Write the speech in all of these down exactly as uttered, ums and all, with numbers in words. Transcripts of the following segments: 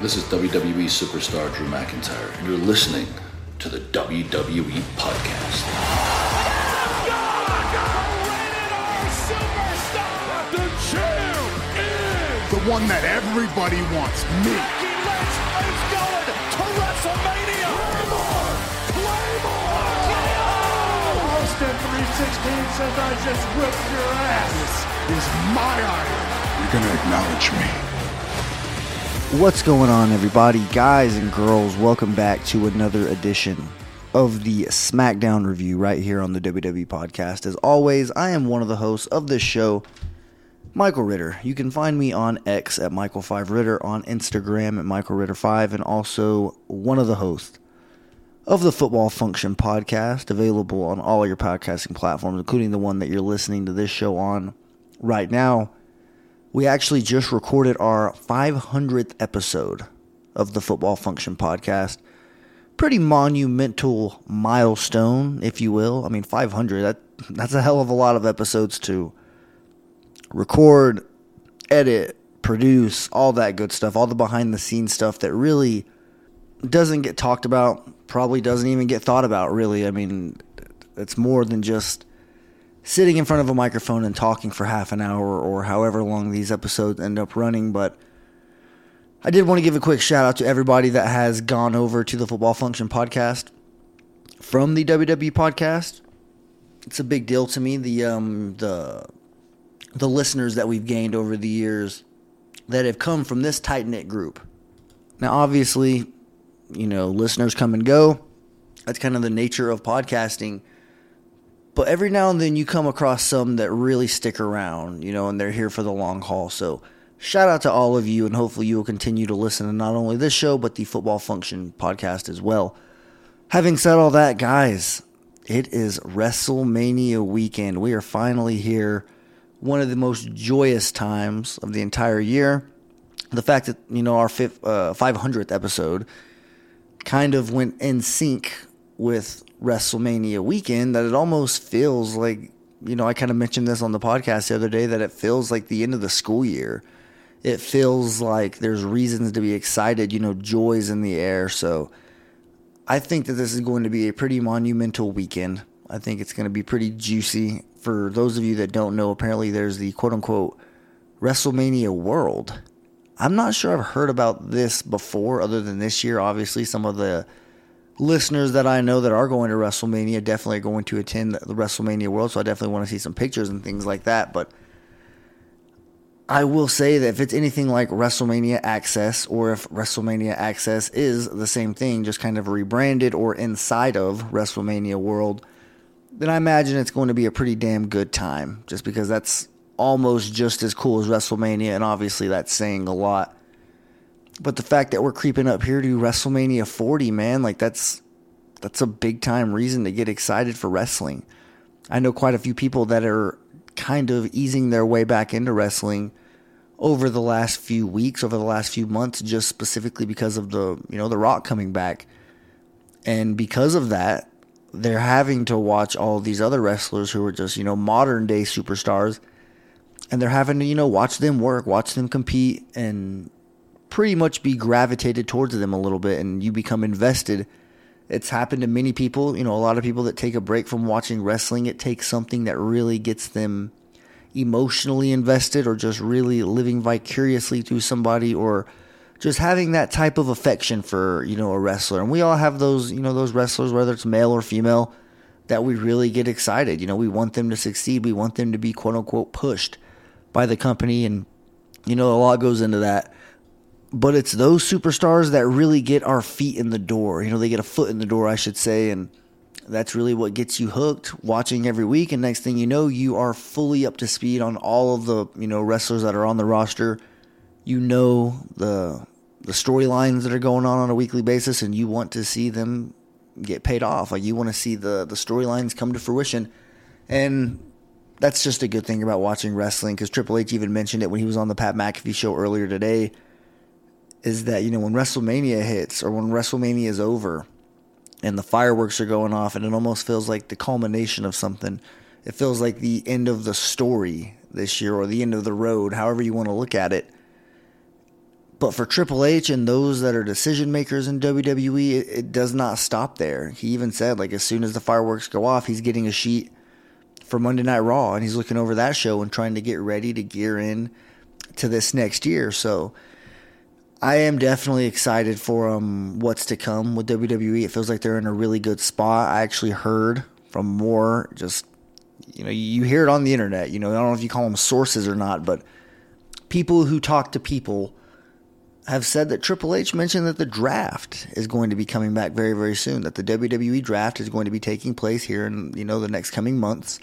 This is W W E superstar Drew McIntyre, and you're listening to the W W E Podcast. The champ is the one that everybody wants, me. Becky Lynch is going to WrestleMania. Claymore! Claymore! Claymore! Austin three sixteen says I just whipped your ass. This is my iron. You're going to acknowledge me. What's going on, everybody? Guys and girls, welcome back to another edition of the SmackDown review right here on the W W E Podcast. As always, I am one of the hosts of this show, Michael Ritter. You can find me on X at Michael five Ritter, on Instagram at Michael Ritter five, and also one of the hosts of the Football Function Podcast, available on all your podcasting platforms, including the one that you're listening to this show on right now. We actually just recorded our five hundredth episode of the Football Function Podcast. Pretty monumental milestone, if you will. I mean, five hundred, that that's a hell of a lot of episodes to record, edit, produce, all that good stuff, all the behind-the-scenes stuff that really doesn't get talked about, probably doesn't even get thought about, really. I mean, it's more than just sitting in front of a microphone and talking for half an hour or however long these episodes end up running. But I did want to give a quick shout out to everybody that has gone over to the Football Function Podcast from the W W E Podcast. It's a big deal to me. The um the the listeners that we've gained over the years that have come from this tight-knit group. Now, obviously, you know, listeners come and go. That's kind of the nature of podcasting. But every now and then you come across some that really stick around, you know, and they're here for the long haul. So shout out to all of you, and hopefully you will continue to listen to not only this show, but the Football Function Podcast as well. Having said all that, guys, it is WrestleMania weekend. We are finally here. One of the most joyous times of the entire year. The fact that, you know, our fifth, uh, five hundredth episode kind of went in sync with WrestleMania weekend, that it almost feels like, you know, I kind of mentioned this on the podcast the other day, that it feels like the end of the school year. It feels like there's reasons to be excited, you know, joy's in the air. So I think that this is going to be a pretty monumental weekend. I think it's going to be pretty juicy. For those of you that don't know, apparently there's the quote-unquote WrestleMania World. I'm not sure I've heard about this before other than this year. Obviously, some of the listeners that I know that are going to WrestleMania definitely are going to attend the WrestleMania World, so I definitely want to see some pictures and things like that. But I will say that if it's anything like WrestleMania Access, or if WrestleMania Access is the same thing, just kind of rebranded or inside of WrestleMania World, then I imagine it's going to be a pretty damn good time, just because that's almost just as cool as WrestleMania, and obviously that's saying a lot. But the fact that we're creeping up here to WrestleMania forty, man, like that's that's a big time reason to get excited for wrestling. I know quite a few people that are kind of easing their way back into wrestling over the last few weeks, over the last few months, just specifically because of the, you know, The Rock coming back. And because of that, they're having to watch all of these other wrestlers who are just, you know, modern day superstars, and they're having to, you know, watch them work, watch them compete, and pretty much be gravitated towards them a little bit, and you become invested. It's happened to many people, you know, a lot of people that take a break from watching wrestling. It takes something that really gets them emotionally invested, or just really living vicariously through somebody, or just having that type of affection for, you know, a wrestler. And we all have those, you know, those wrestlers, whether it's male or female, that we really get excited. You know, we want them to succeed. We want them to be quote unquote pushed by the company. And, you know, a lot goes into that. But it's those superstars that really get our feet in the door. You know, they get a foot in the door, I should say. And that's really what gets you hooked, watching every week. And next thing you know, you are fully up to speed on all of the, you know, wrestlers that are on the roster. You know the the storylines that are going on on a weekly basis, and you want to see them get paid off. Like, you want to see the, the storylines come to fruition. And that's just a good thing about watching wrestling, because Triple H even mentioned it when he was on the Pat McAfee show earlier today, is that, you know, when WrestleMania hits, or when WrestleMania is over and the fireworks are going off, and it almost feels like the culmination of something. It feels like the end of the story this year, or the end of the road, however you want to look at it. But for Triple H and those that are decision makers in W W E, it, it does not stop there. He even said, like, as soon as the fireworks go off, he's getting a sheet for Monday Night Raw, and he's looking over that show and trying to get ready to gear in to this next year. So I am definitely excited for um, what's to come with W W E. It feels like they're in a really good spot. I actually heard from more just, you know, you hear it on the internet. You know, I don't know if you call them sources or not, but people who talk to people have said that Triple H mentioned that the draft is going to be coming back very, very soon, that the W W E draft is going to be taking place here in, you know, the next coming months.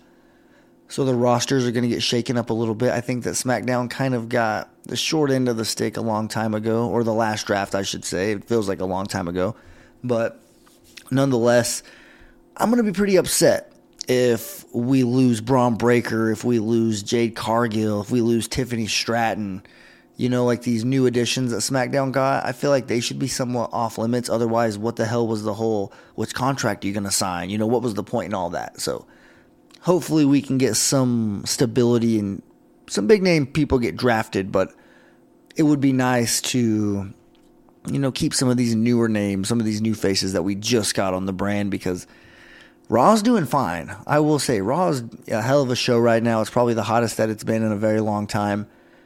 So the rosters are going to get shaken up a little bit. I think that SmackDown kind of got the short end of the stick a long time ago, or the last draft, I should say. It feels like a long time ago. But nonetheless, I'm going to be pretty upset if we lose Braun Breaker, if we lose Jade Cargill, if we lose Tiffany Stratton. You know, like these new additions that SmackDown got, I feel like they should be somewhat off limits. Otherwise, what the hell was the whole, which contract are you going to sign? You know, what was the point in all that? So hopefully we can get some stability and some big name people get drafted, but it would be nice to, you know, keep some of these newer names, some of these new faces that we just got on the brand, because Raw's doing fine. I will say Raw's a hell of a show right now. It's probably the hottest that it's been in a very long time.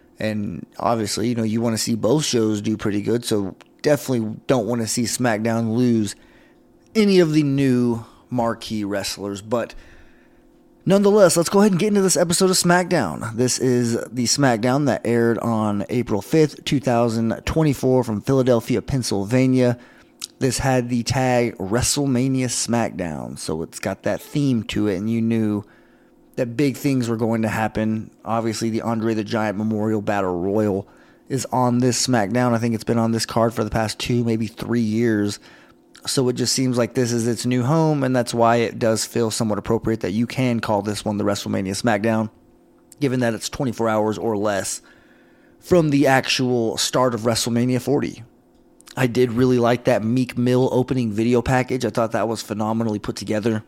And obviously, you know, you want to see both shows do pretty good, so definitely don't want to see SmackDown lose any of the new marquee wrestlers. But nonetheless, let's go ahead and get into this episode of SmackDown. This is the SmackDown that aired on April fifth, twenty twenty-four from Philadelphia, Pennsylvania. This had the tag WrestleMania SmackDown, so it's got that theme to it, and you knew that big things were going to happen. Obviously, the Andre the Giant Memorial Battle Royal is on this SmackDown. I think it's been on this card for the past two, maybe three years. So it just seems like this is its new home, and that's why it does feel somewhat appropriate that you can call this one the WrestleMania SmackDown, given that it's twenty-four hours or less from the actual start of WrestleMania forty. I did really like that Meek Mill opening video package. I thought that was phenomenally put together.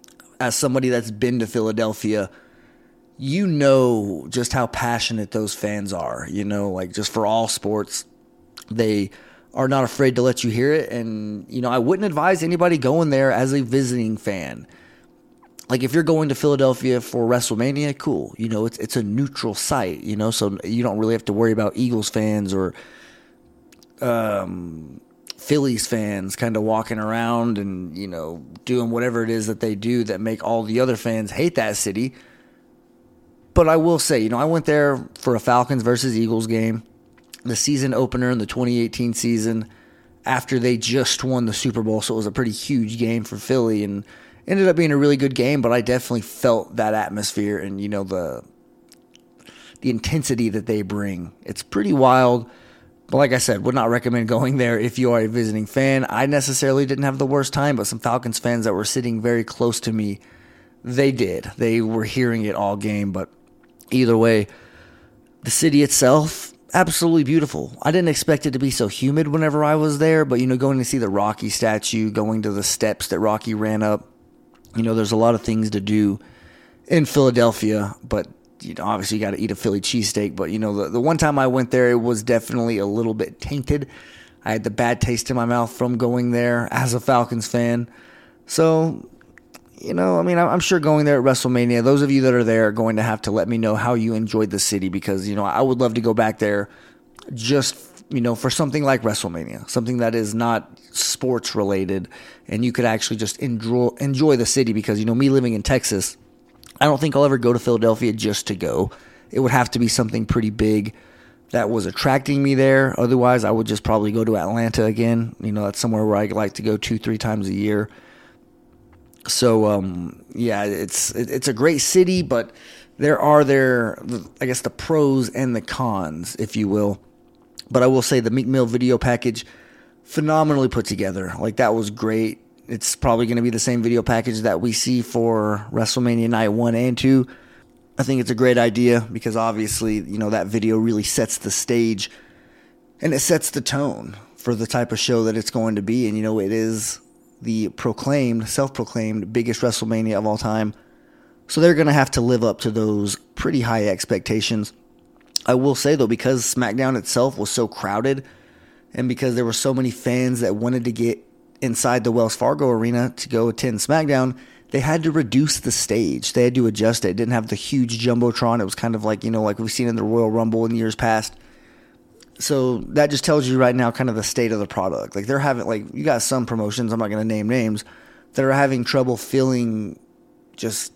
As somebody that's been to Philadelphia, you know just how passionate those fans are. You know, like just for all sports, they are not afraid to let you hear it. And, you know, I wouldn't advise anybody going there as a visiting fan. Like if you're going to Philadelphia for WrestleMania, cool. You know, it's it's a neutral site, you know, so you don't really have to worry about Eagles fans or um Phillies fans kind of walking around and, you know, doing whatever it is that they do that make all the other fans hate that city. But I will say, you know, I went there for a Falcons versus Eagles game, the season opener in the twenty eighteen season, after they just won the Super Bowl. So it was a pretty huge game for Philly and ended up being a really good game, but I definitely felt that atmosphere and, you know, the the intensity that they bring. It's pretty wild. But like I said, would not recommend going there if you are a visiting fan. I necessarily didn't have the worst time, but some Falcons fans that were sitting very close to me, they did. They were hearing it all game. But either way, the city itself, absolutely beautiful. I didn't expect it to be so humid whenever I was there, but, you know, going to see the Rocky statue, going to the steps that Rocky ran up, you know, there's a lot of things to do in Philadelphia, but you know, obviously you got to eat a Philly cheesesteak, but, you know, the, the one time I went there, it was definitely a little bit tainted. I had the bad taste in my mouth from going there as a Falcons fan. So, you know, I mean, I'm sure going there at WrestleMania, those of you that are there are going to have to let me know how you enjoyed the city, because, you know, I would love to go back there just, you know, for something like WrestleMania, something that is not sports related, and you could actually just enjoy, enjoy the city, because, you know, me living in Texas, I don't think I'll ever go to Philadelphia just to go. It would have to be something pretty big that was attracting me there. Otherwise, I would just probably go to Atlanta again. You know, that's somewhere where I like to go two, three times a year. So, um, yeah, it's it's a great city, but there are there, I guess, the pros and the cons, if you will. But I will say the Meek Mill video package, phenomenally put together. Like, that was great. It's probably going to be the same video package that we see for WrestleMania Night one and two. I think it's a great idea because obviously, you know, that video really sets the stage and it sets the tone for the type of show that it's going to be. And, you know, it is the proclaimed, self-proclaimed biggest WrestleMania of all time. So they're going to have to live up to those pretty high expectations. I will say, though, because SmackDown itself was so crowded and because there were so many fans that wanted to get inside the Wells Fargo Arena to go attend SmackDown, they had to reduce the stage. They had to adjust it. It didn't have the huge Jumbotron. It was kind of like, you know, like we've seen in the Royal Rumble in years past. So that just tells you right now kind of the state of the product. Like they're having, like, you got some promotions, I'm not going to name names, that are having trouble filling just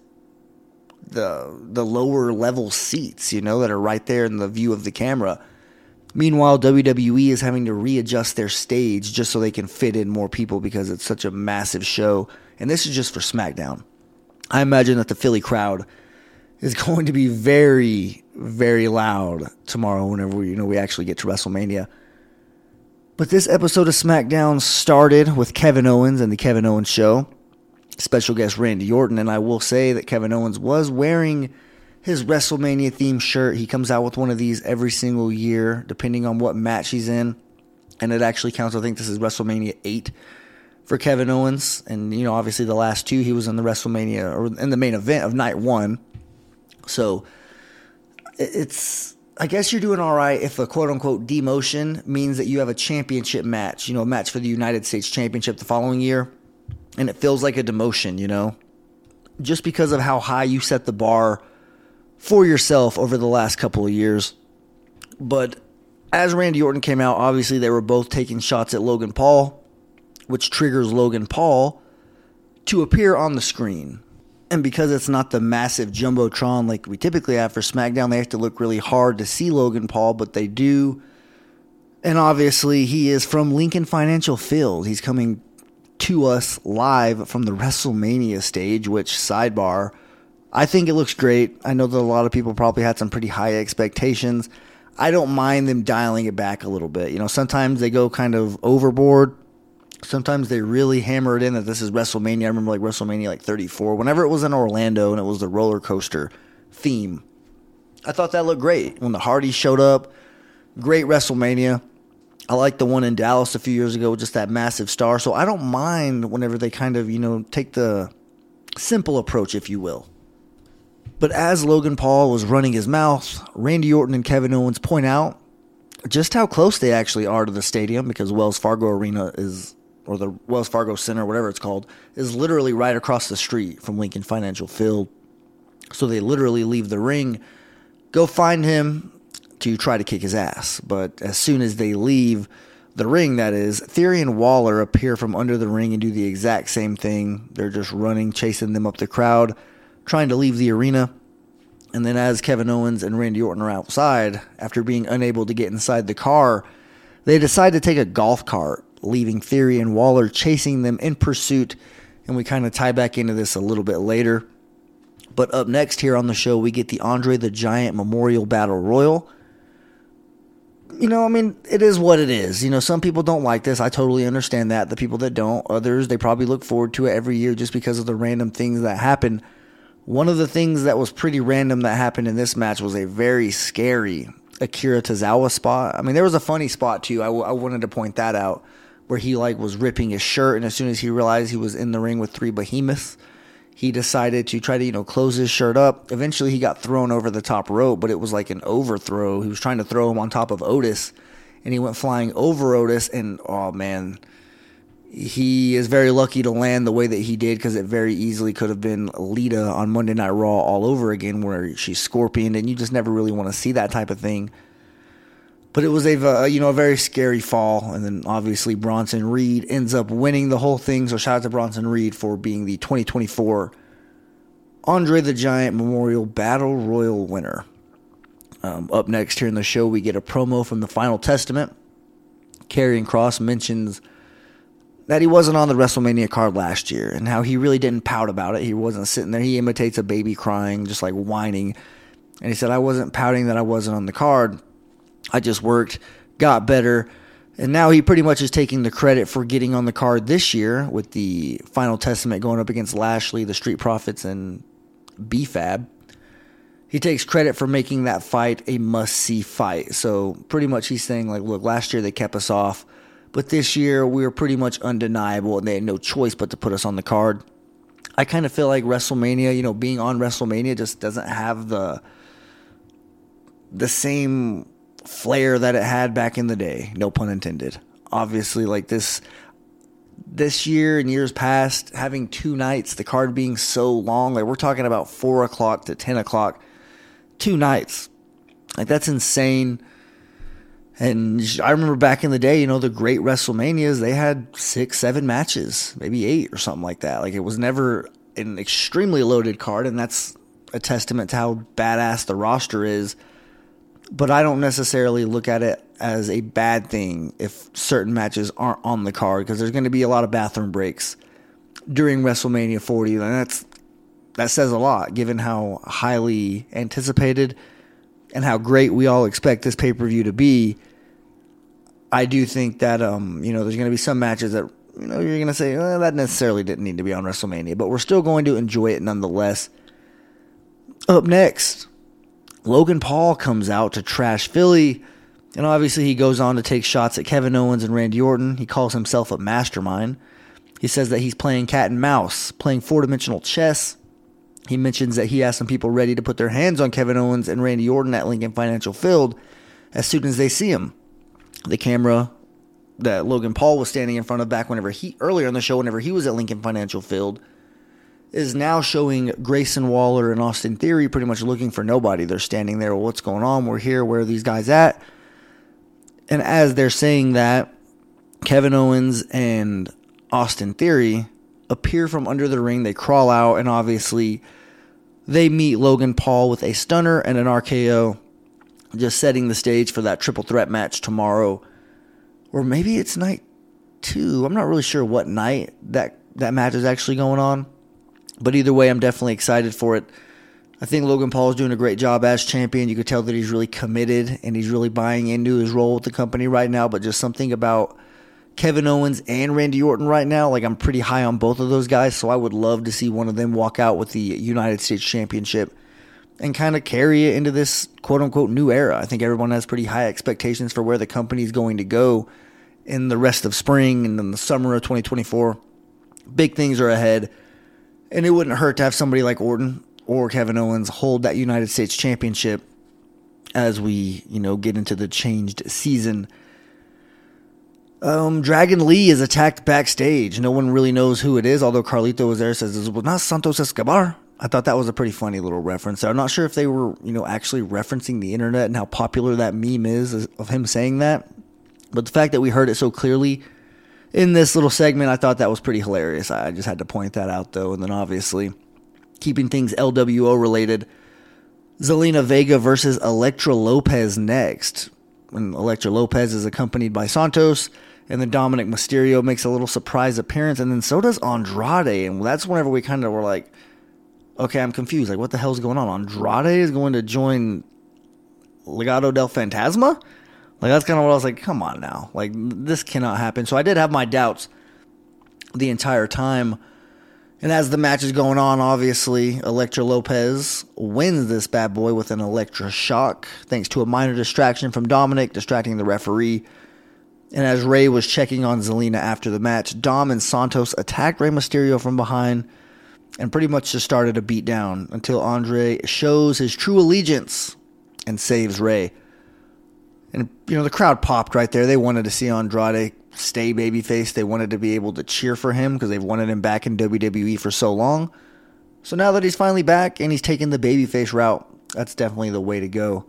the the lower level seats, you know, that are right there in the view of the camera. Meanwhile, W W E is having to readjust their stage just so they can fit in more people because it's such a massive show. And this is just for SmackDown. I imagine that the Philly crowd is going to be very, very loud tomorrow whenever we, you know, we actually get to WrestleMania. But this episode of SmackDown started with Kevin Owens and the Kevin Owens Show. Special guest Randy Orton, and I will say that Kevin Owens was wearing his WrestleMania themed shirt. He comes out with one of these every single year, depending on what match he's in. And it actually counts, I think this is WrestleMania eight for Kevin Owens. And, you know, obviously the last two, he was in the WrestleMania, or in the main event of night one. So, it's, I guess you're doing all right if a quote-unquote demotion means that you have a championship match, you know, a match for the United States Championship the following year. And it feels like a demotion, you know, just because of how high you set the bar for yourself over the last couple of years. But as Randy Orton came out, obviously they were both taking shots at Logan Paul, which triggers Logan Paul to appear on the screen. And because it's not the massive Jumbotron like we typically have for SmackDown, they have to look really hard to see Logan Paul, but they do. And obviously he is from Lincoln Financial Field. He's coming to us live from the WrestleMania stage, which, sidebar, I think it looks great. I know that a lot of people probably had some pretty high expectations. I don't mind them dialing it back a little bit. You know, sometimes they go kind of overboard. Sometimes they really hammer it in that this is WrestleMania. I remember like WrestleMania like thirty-four, whenever it was in Orlando and it was the roller coaster theme. I thought that looked great. When the Hardys showed up, great WrestleMania. I liked the one in Dallas a few years ago with just that massive star. So I don't mind whenever they kind of, you know, take the simple approach, if you will. But as Logan Paul was running his mouth, Randy Orton and Kevin Owens point out just how close they actually are to the stadium, because Wells Fargo Arena is, or the Wells Fargo Center, whatever it's called, is literally right across the street from Lincoln Financial Field. So they literally leave the ring, go find him to try to kick his ass. But as soon as they leave the ring, that is, Theory and Waller appear from under the ring and do the exact same thing. They're just running, chasing them up the crowd, trying to leave the arena. And then as Kevin Owens and Randy Orton are outside, after being unable to get inside the car, they decide to take a golf cart, leaving Theory and Waller chasing them in pursuit. And we kind of tie back into this a little bit later. But up next here on the show, we get the Andre the Giant Memorial Battle Royal. You know, I mean, it is what it is. You know, some people don't like this. I totally understand that. The people that don't, others, they probably look forward to it every year just because of the random things that happen. One of the things that was pretty random that happened in this match was a very scary Akira Tozawa spot. I mean, there was a funny spot too. I, w- I wanted to point that out, where he like was ripping his shirt, and as soon as he realized he was in the ring with three behemoths, he decided to try to, you know, close his shirt up. Eventually, he got thrown over the top rope, but it was like an overthrow. He was trying to throw him on top of Otis, and he went flying over Otis, and, oh, man, he is very lucky to land the way that he did, because it very easily could have been Lita on Monday Night Raw all over again, where she's Scorpion, and you just never really want to see that type of thing. But it was a, you know, a very scary fall, and then obviously Bronson Reed ends up winning the whole thing. So shout out to Bronson Reed for being the twenty twenty-four Andre the Giant Memorial Battle Royal winner. Um, up next here in the show, we get a promo from the Final Testament. Karrion Kross mentions that he wasn't on the WrestleMania card last year, and how he really didn't pout about it. He wasn't sitting there. He imitates a baby crying, just like whining. And he said, I wasn't pouting that I wasn't on the card. I just worked, got better, and now he pretty much is taking the credit for getting on the card this year with the Final Testament going up against Lashley, the Street Profits, and B-Fab. He takes credit for making that fight a must-see fight. So pretty much he's saying, like, look, last year they kept us off, but this year we were pretty much undeniable, and they had no choice but to put us on the card. I kind of feel like WrestleMania, you know, being on WrestleMania just doesn't have the the same flair that it had back in the day. No pun intended. Obviously, like this this year and years past, having two nights, the card being so long, like we're talking about four o'clock to ten o'clock, two nights. Like that's insane. And I remember back in the day, you know, the great WrestleManias, they had six, seven matches, maybe eight or something like that. Like it was never an extremely loaded card, and that's a testament to how badass the roster is. But I don't necessarily look at it as a bad thing if certain matches aren't on the card, because there's going to be a lot of bathroom breaks during WrestleMania forty, and that's that says a lot given how highly anticipated and how great we all expect this pay-per-view to be. I do think that um, you know, there's going to be some matches that, you know, you're going to say, well, that necessarily didn't need to be on WrestleMania, but we're still going to enjoy it nonetheless. Up next, Logan Paul comes out to trash Philly, and obviously he goes on to take shots at Kevin Owens and Randy Orton. He calls himself a mastermind. He says that he's playing cat and mouse, playing four-dimensional chess. He mentions that he has some people ready to put their hands on Kevin Owens and Randy Orton at Lincoln Financial Field as soon as they see him. The camera that Logan Paul was standing in front of back whenever he, earlier in the show, whenever he was at Lincoln Financial Field, is now showing Grayson Waller and Austin Theory pretty much looking for nobody. They're standing there, well, what's going on? We're here. Where are these guys at? And as they're saying that, Kevin Owens and Austin Theory appear from under the ring. They crawl out, and obviously they meet Logan Paul with a stunner and an R K O, just setting the stage for that triple threat match tomorrow. Or maybe it's night two. I'm not really sure what night that, that match is actually going on. But either way, I'm definitely excited for it. I think Logan Paul is doing a great job as champion. You could tell that he's really committed and he's really buying into his role with the company right now. But just something about Kevin Owens and Randy Orton right now, like I'm pretty high on both of those guys. So I would love to see one of them walk out with the United States Championship and kind of carry it into this quote-unquote new era. I think everyone has pretty high expectations for where the company is going to go in the rest of spring and in the summer of twenty twenty-four. Big things are ahead. And it wouldn't hurt to have somebody like Orton or Kevin Owens hold that United States Championship as we, you know, get into the changed season. Um, Dragon Lee is attacked backstage. No one really knows who it is, although Carlito was there, says it was not Santos Escobar. I thought that was a pretty funny little reference. I'm not sure if they were, you know, actually referencing the internet and how popular that meme is of him saying that. But the fact that we heard it so clearly in this little segment, I thought that was pretty hilarious. I just had to point that out, though. And then obviously, keeping things L W O related, Zelina Vega versus Elektra Lopez next. And Elektra Lopez is accompanied by Santos, and then Dominic Mysterio makes a little surprise appearance, and then so does Andrade. And that's whenever we kind of were like, okay, I'm confused. Like, what the hell's going on? Andrade is going to join Legado del Fantasma? Like, that's kind of what I was like, come on now. Like, this cannot happen. So I did have my doubts the entire time. And as the match is going on, obviously, Elektra Lopez wins this bad boy with an Elektra shock, thanks to a minor distraction from Dominic, distracting the referee. And as Rey was checking on Zelina after the match, Dom and Santos attacked Rey Mysterio from behind and pretty much just started a beatdown until Andre shows his true allegiance and saves Rey. And, you know, the crowd popped right there. They wanted to see Andrade stay babyface. They wanted to be able to cheer for him because they've wanted him back in W W E for so long. So now that he's finally back and he's taking the babyface route, that's definitely the way to go.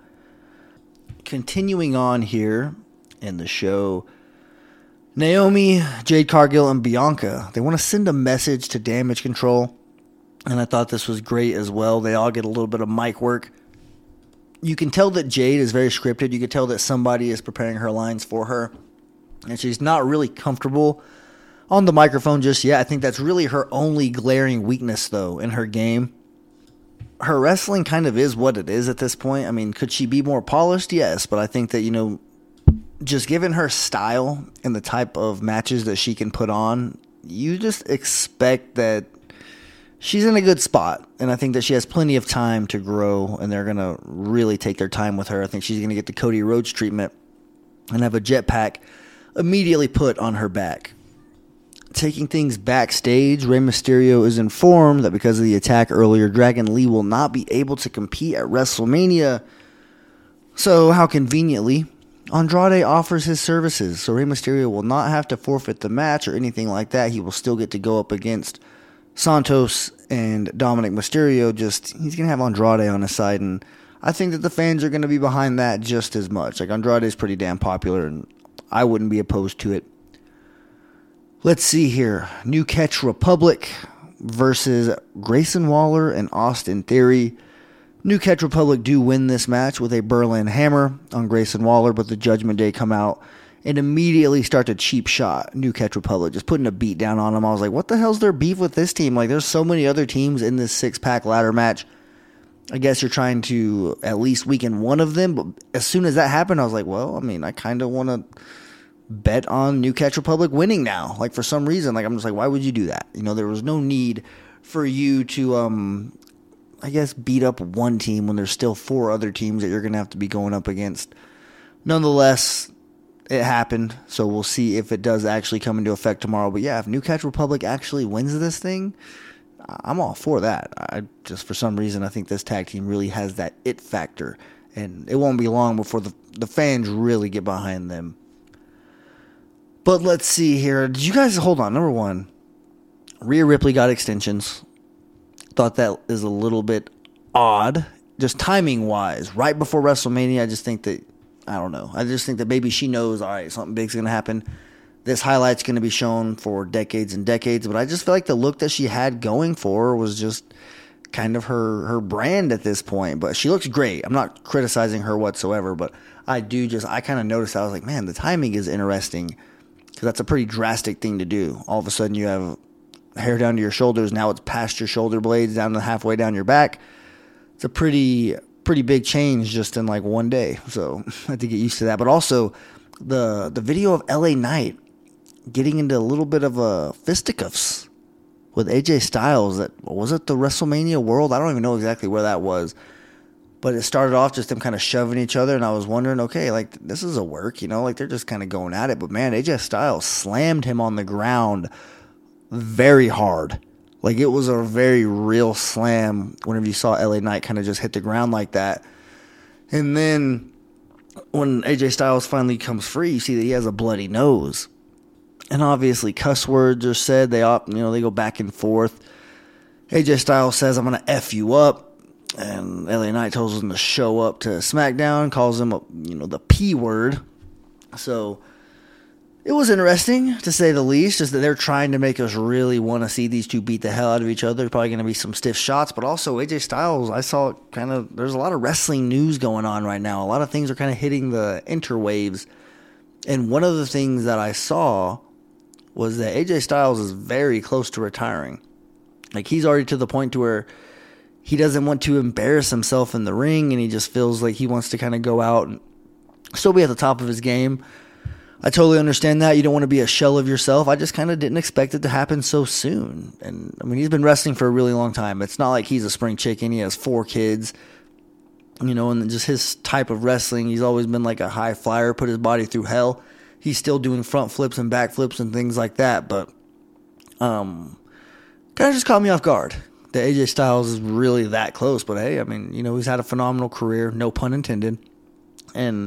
Continuing on here in the show, Naomi, Jade Cargill, and Bianca, they want to send a message to Damage Control. And I thought this was great as well. They all get a little bit of mic work. You can tell that Jade is very scripted. You can tell that somebody is preparing her lines for her. And she's not really comfortable on the microphone just yet. I think that's really her only glaring weakness, though, in her game. Her wrestling kind of is what it is at this point. I mean, could she be more polished? Yes, but I think that, you know, just given her style and the type of matches that she can put on, you just expect that she's in a good spot, and I think that she has plenty of time to grow, and they're going to really take their time with her. I think she's going to get the Cody Rhodes treatment and have a jetpack immediately put on her back. Taking things backstage, Rey Mysterio is informed that because of the attack earlier, Dragon Lee will not be able to compete at WrestleMania. So how conveniently, Andrade offers his services, so Rey Mysterio will not have to forfeit the match or anything like that. He will still get to go up against Santos and Dominic Mysterio. Just he's going to have Andrade on his side, and I think that the fans are going to be behind that just as much. Like, Andrade is pretty damn popular, and I wouldn't be opposed to it. Let's see here. New Catch Republic versus Grayson Waller and Austin Theory. New Catch Republic do win this match with a Berlin hammer on Grayson Waller, but the Judgment Day come out and immediately start to cheap shot New Catch Republic, just putting a beat down on them. I was like, what the hell's their beef with this team? Like, there's so many other teams in this six-pack ladder match. I guess you're trying to at least weaken one of them, but as soon as that happened, I was like, well, I mean, I kind of want to bet on New Catch Republic winning now. Like, for some reason, like, I'm just like, why would you do that? You know, there was no need for you to, um, I guess, beat up one team when there's still four other teams that you're going to have to be going up against. Nonetheless, it happened, so we'll see if it does actually come into effect tomorrow. But yeah, if New Catch Republic actually wins this thing, I'm all for that. I just, for some reason, I think this tag team really has that it factor, and it won't be long before the the fans really get behind them. But let's see here. Did you guys, hold on, number one, Rhea Ripley got extensions. Thought that is a little bit odd, just timing-wise. Right before WrestleMania, I just think that, I don't know, I just think that maybe she knows, all right, something big's going to happen. This highlight's going to be shown for decades and decades, but I just feel like the look that she had going for her was just kind of her, her brand at this point. But she looks great. I'm not criticizing her whatsoever, but I do just, I kind of noticed, I was like, man, the timing is interesting, because that's a pretty drastic thing to do. All of a sudden you have hair down to your shoulders, now it's past your shoulder blades, down to halfway down your back. It's a pretty, pretty big change just in like one day, so I had to get used to that. But also, the the video of L A Knight getting into a little bit of a fisticuffs with A J Styles. That was it, the WrestleMania World? I don't even know exactly where that was, but it started off just them kind of shoving each other, and I was wondering, okay, like, this is a work, you know, like they're just kind of going at it. But man, A J Styles slammed him on the ground very hard. Like, it was a very real slam whenever you saw L A Knight kind of just hit the ground like that. And then when A J Styles finally comes free, you see that he has a bloody nose. And obviously cuss words are said. They op, you know, they go back and forth. A J Styles says, I'm going to F you up. And L A Knight tells him to show up to SmackDown, calls him, a, you know, the P word. So it was interesting, to say the least, just that they're trying to make us really want to see these two beat the hell out of each other. There's probably going to be some stiff shots, but also A J Styles, I saw kind of, there's a lot of wrestling news going on right now. A lot of things are kind of hitting the interwaves. And one of the things that I saw was that A J Styles is very close to retiring. Like, he's already to the point to where he doesn't want to embarrass himself in the ring, and he just feels like he wants to kind of go out and still be at the top of his game. I totally understand that. You don't want to be a shell of yourself. I just kind of didn't expect it to happen so soon. And, I mean, he's been wrestling for a really long time. It's not like he's a spring chicken. He has four kids, you know, and just his type of wrestling, he's always been like a high flyer, put his body through hell. He's still doing front flips and back flips and things like that, but um, kind of just caught me off guard that A J Styles is really that close. But hey, I mean, you know, he's had a phenomenal career, no pun intended. And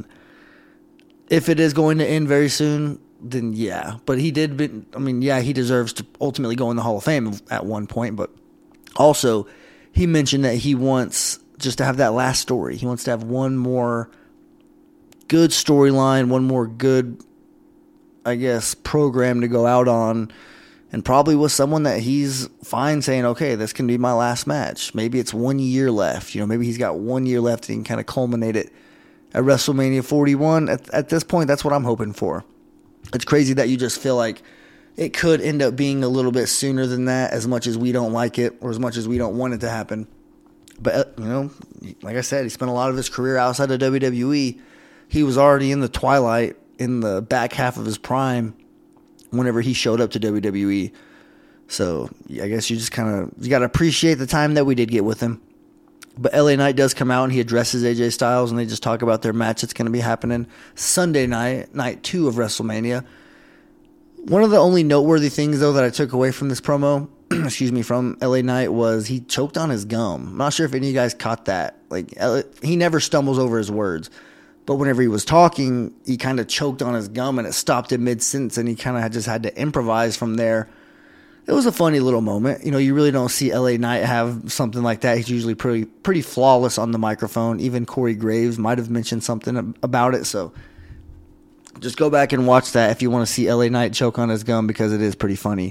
if it is going to end very soon, then yeah. But he did, be, I mean, yeah, he deserves to ultimately go in the Hall of Fame at one point. But also, he mentioned that he wants just to have that last story. He wants to have one more good storyline, one more good, I guess, program to go out on, and probably with someone that he's fine saying, okay, this can be my last match. Maybe it's one year left. You know, maybe he's got one year left and he can kind of culminate it at WrestleMania forty-one. At, at this point, that's what I'm hoping for. It's crazy that you just feel like it could end up being a little bit sooner than that, as much as we don't like it or as much as we don't want it to happen. But, you know, like I said, he spent a lot of his career outside of W W E. He was already in the twilight, in the back half of his prime, whenever he showed up to W W E. So I guess you just kind of, you got to appreciate the time that we did get with him. But L A Knight does come out and he addresses A J Styles, and they just talk about their match that's going to be happening Sunday night, night two of WrestleMania. One of the only noteworthy things, though, that I took away from this promo, excuse me, from L A Knight was he choked on his gum. I'm not sure if any of you guys caught that. Like, he never stumbles over his words. But whenever he was talking, he kind of choked on his gum and it stopped in mid-sentence, and he kind of just had to improvise from there. It was a funny little moment. You know, you really don't see L A Knight have something like that. He's usually pretty pretty flawless on the microphone. Even Corey Graves might have mentioned something about it. So just go back and watch that if you want to see L A Knight choke on his gum, because it is pretty funny.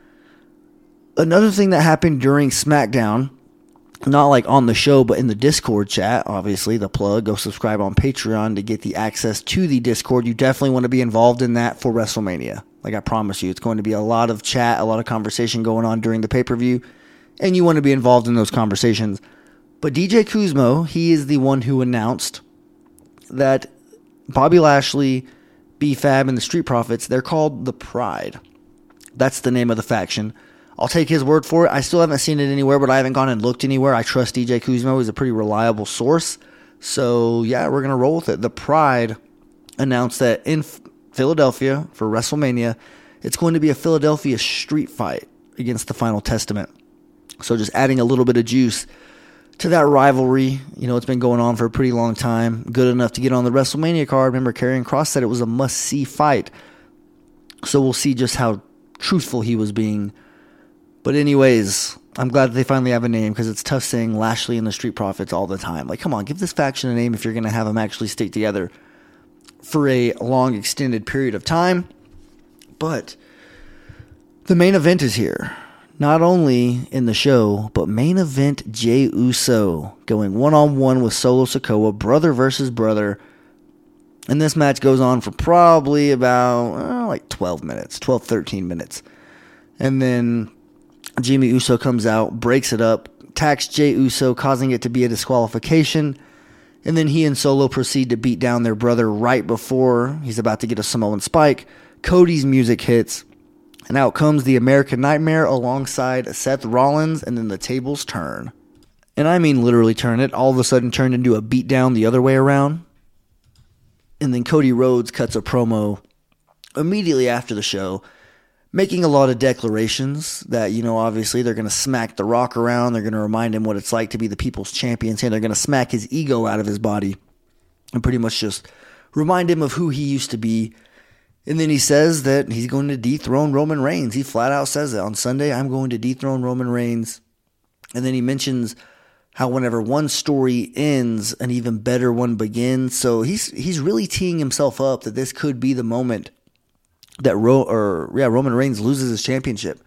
Another thing that happened during SmackDown, not like on the show, but in the Discord chat, obviously, the plug, go subscribe on Patreon to get the access to the Discord. You definitely want to be involved in that for WrestleMania. Like I promise you, it's going to be a lot of chat, a lot of conversation going on during the pay-per-view, and you want to be involved in those conversations. But D J Kuzmo, he is the one who announced that Bobby Lashley, B-Fab, and the Street Profits, they're called the Pride. That's the name of the faction. I'll take his word for it. I still haven't seen it anywhere, but I haven't gone and looked anywhere. I trust D J Kuzmo. He's a pretty reliable source. So, yeah, we're going to roll with it. The Pride announced that in Philadelphia for WrestleMania, it's going to be a Philadelphia street fight against the Final Testament. So just adding a little bit of juice to that rivalry. You know, it's been going on for a pretty long time. Good enough to get on the WrestleMania card. Remember, Karrion Kross said it was a must-see fight. So we'll see just how truthful he was being. But anyways, I'm glad that they finally have a name, because it's tough saying Lashley and the Street Profits all the time. Like, come on, give this faction a name if you're going to have them actually stick together for a long extended period of time. But the main event is here. Not only in the show, but main event Jey Uso going one-on-one with Solo Sikoa, brother versus brother. And this match goes on for probably about uh, like twelve minutes, twelve, thirteen minutes. And then Jimmy Uso comes out, breaks it up, attacks Jey Uso, causing it to be a disqualification. And then he and Solo proceed to beat down their brother right before he's about to get a Samoan spike. Cody's music hits, and out comes the American Nightmare alongside Seth Rollins, and then the tables turn. And I mean literally turn it. All of a sudden turned into a beatdown the other way around. And then Cody Rhodes cuts a promo immediately after the show, making a lot of declarations that, you know, obviously they're going to smack The Rock around. They're going to remind him what it's like to be the people's champion. And they're going to smack his ego out of his body and pretty much just remind him of who he used to be. And then he says that he's going to dethrone Roman Reigns. He flat out says it. On Sunday, I'm going to dethrone Roman Reigns. And then he mentions how whenever one story ends, an even better one begins. So he's he's really teeing himself up that this could be the moment that Ro- or yeah, Roman Reigns loses his championship.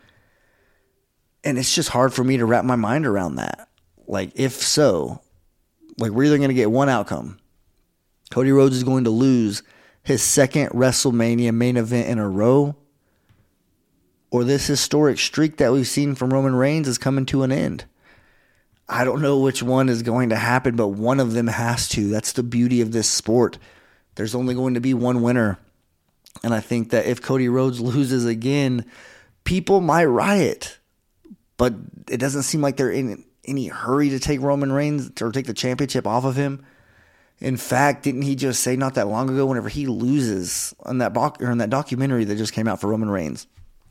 And it's just hard for me to wrap my mind around that. Like, if so, like, we're either going to get one outcome. Cody Rhodes is going to lose his second WrestleMania main event in a row, or this historic streak that we've seen from Roman Reigns is coming to an end. I don't know which one is going to happen, but one of them has to. That's the beauty of this sport. There's only going to be one winner. And I think that if Cody Rhodes loses again, people might riot. But it doesn't seem like they're in any hurry to take Roman Reigns or take the championship off of him. In fact, didn't he just say not that long ago, whenever he loses on that doc, or in that documentary that just came out for Roman Reigns?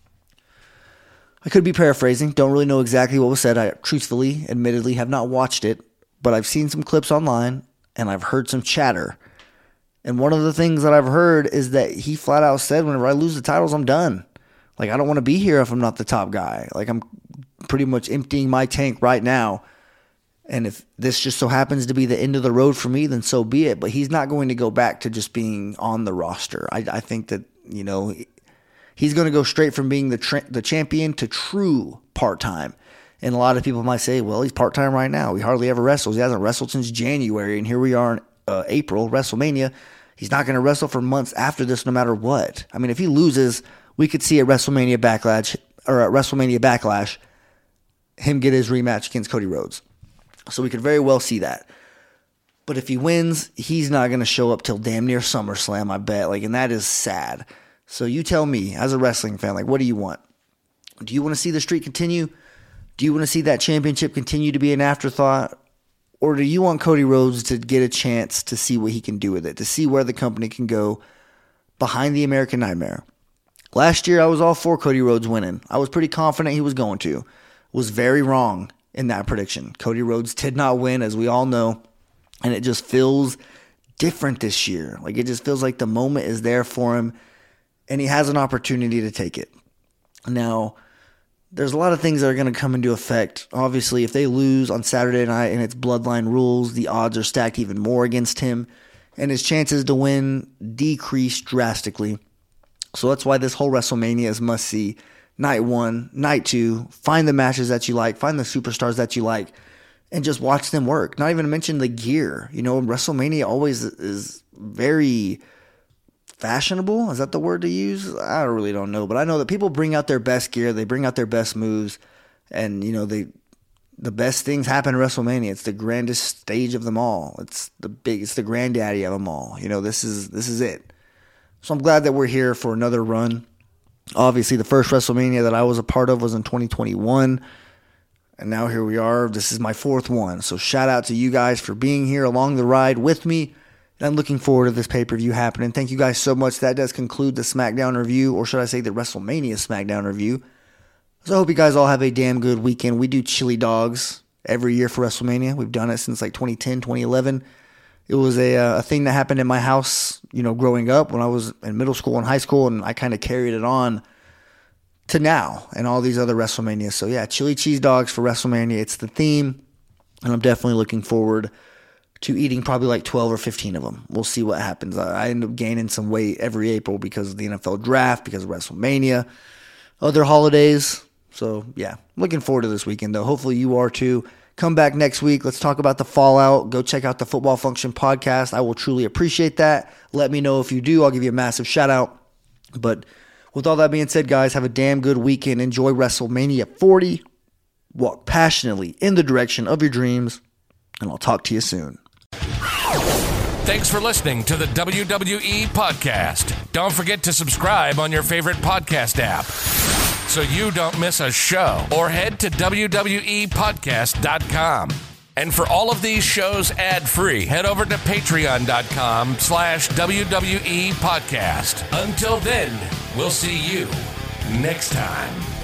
I could be paraphrasing. Don't really know exactly what was said. I truthfully, admittedly, have not watched it. But I've seen some clips online, and I've heard some chatter. And one of the things that I've heard is that he flat out said, whenever I lose the titles, I'm done. Like, I don't want to be here if I'm not the top guy. Like, I'm pretty much emptying my tank right now. And if this just so happens to be the end of the road for me, then so be it. But he's not going to go back to just being on the roster. I, I think that, you know, he's going to go straight from being the tra- the champion to true part-time. And a lot of people might say, well, he's part-time right now. He hardly ever wrestles. He hasn't wrestled since January. And here we are in uh, April, WrestleMania. He's not going to wrestle for months after this no matter what. I mean, if he loses, we could see a WrestleMania backlash, or a WrestleMania backlash, him get his rematch against Cody Rhodes. So we could very well see that. But if he wins, he's not going to show up till damn near SummerSlam, I bet. Like, and that is sad. So you tell me, as a wrestling fan, like, what do you want? Do you want to see the streak continue? Do you want to see that championship continue to be an afterthought? Or do you want Cody Rhodes to get a chance to see what he can do with it, to see where the company can go behind the American Nightmare? Last year, I was all for Cody Rhodes winning. I was pretty confident he was going to. Was very wrong in that prediction. Cody Rhodes did not win, as we all know, and it just feels different this year. Like, it just feels like the moment is there for him, and he has an opportunity to take it. Now, there's a lot of things that are going to come into effect. Obviously, if they lose on Saturday night and it's Bloodline rules, the odds are stacked even more against him, and his chances to win decrease drastically. So that's why this whole WrestleMania is must-see. Night one, night two, find the matches that you like, find the superstars that you like, and just watch them work. Not even to mention the gear. You know, WrestleMania always is very fashionable. Is that the word to use? I really don't know. But I know that people bring out their best gear. They bring out their best moves. And, you know, they the best things happen at WrestleMania. It's the grandest stage of them all. It's the big, it's the granddaddy of them all. You know, this is this is it. So I'm glad that we're here for another run. Obviously, the first WrestleMania that I was a part of was in twenty twenty-one. And now here we are. This is my fourth one. So shout out to you guys for being here along the ride with me. And I'm looking forward to this pay-per-view happening. Thank you guys so much. That does conclude the SmackDown review, or should I say the WrestleMania SmackDown review. So I hope you guys all have a damn good weekend. We do chili dogs every year for WrestleMania. We've done it since like twenty ten, twenty eleven. It was a, a thing that happened in my house, you know, growing up when I was in middle school and high school, and I kind of carried it on to now and all these other WrestleManias. So yeah, chili cheese dogs for WrestleMania. It's the theme, and I'm definitely looking forward to eating probably like twelve or fifteen of them. We'll see what happens. I end up gaining some weight every April because of the N F L draft, because of WrestleMania, other holidays. So yeah, looking forward to this weekend though. Hopefully you are too. Come back next week. Let's talk about the fallout. Go check out the Football Function podcast. I will truly appreciate that. Let me know if you do. I'll give you a massive shout out. But with all that being said, guys, have a damn good weekend. Enjoy WrestleMania forty. Walk passionately in the direction of your dreams. And I'll talk to you soon. Thanks for listening to the W W E Podcast. Don't forget to subscribe on your favorite podcast app so you don't miss a show, or head to W W E podcast dot com. And for all of these shows ad-free, head over to patreon.com slash WWE podcast. Until then, we'll see you next time.